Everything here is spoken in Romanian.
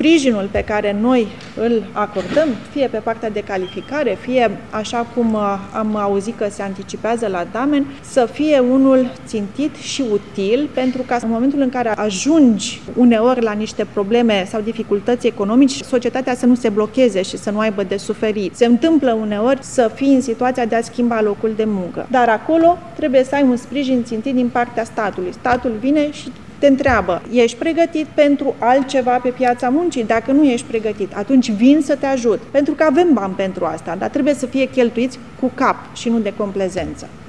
sprijinul pe care noi îl acordăm, fie pe partea de calificare, fie așa cum am auzit că se anticipează la Damen, să fie unul țintit și util, pentru ca în momentul în care ajungi uneori la niște probleme sau dificultăți economice, societatea să nu se blocheze și să nu aibă de suferit. Se întâmplă uneori să fii în situația de a schimba locul de muncă, dar acolo trebuie să ai un sprijin țintit din partea statului. Statul vine și te întreabă, ești pregătit pentru altceva pe piața muncii? Dacă nu ești pregătit, atunci vin să te ajut, pentru că avem bani pentru asta, dar trebuie să fie cheltuiți cu cap și nu de complezență.